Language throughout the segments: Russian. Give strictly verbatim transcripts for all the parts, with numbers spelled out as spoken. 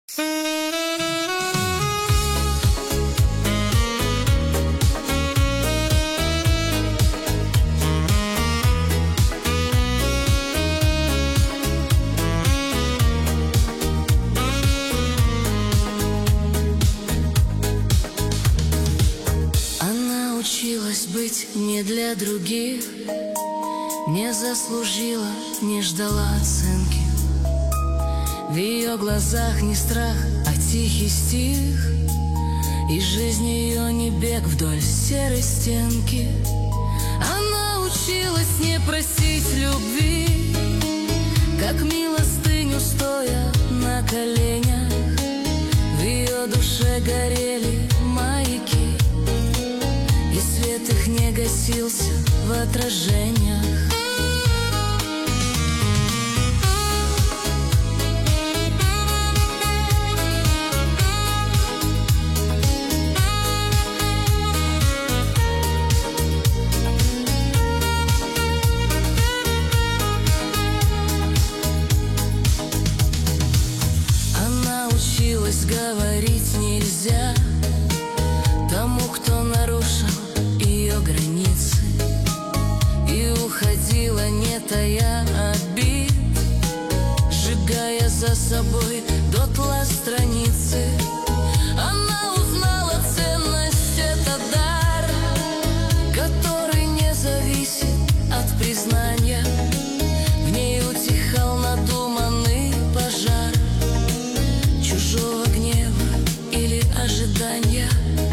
Она училась быть не для других, не заслужила, не ждала оценки. В ее глазах не страх, а тихий стих, и жизнь ее не бег вдоль серой стенки. Она училась не просить любви, как милостыню стоя на коленях. В ее душе горели маяки, и свет их не гасился в отражениях. Говорить нельзя тому, кто нарушил ее границы, и уходила, не тая обид, сжигая за собой дотла страницы. Она узнала ценность, это дар, который не зависит от признания. В ней утихал надуманный пожар чужого гнева или ожидания.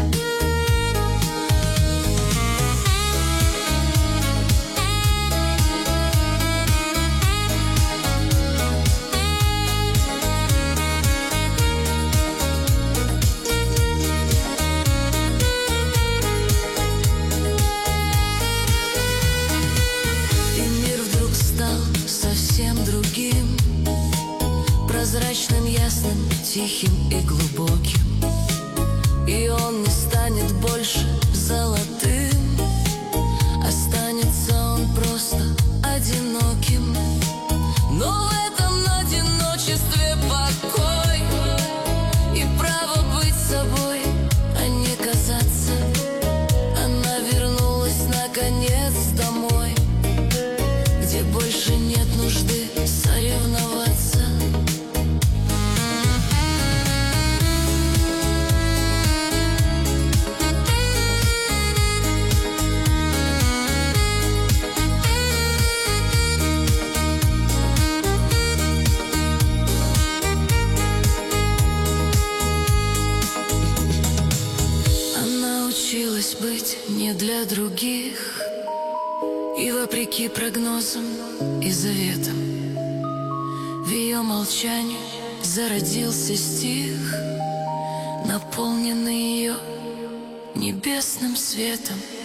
И мир вдруг стал совсем другим, прозрачным, ясным, тихим и глубоким. И он не станет больше золотым, останется он просто одиноким. Но в этом одиночестве покой и право быть собой, а не казаться. Она вернулась наконец домой, где больше нет нужды соревноваться. Училась быть не для других, и вопреки прогнозам и заветам в ее молчании зародился стих, наполненный ее небесным светом.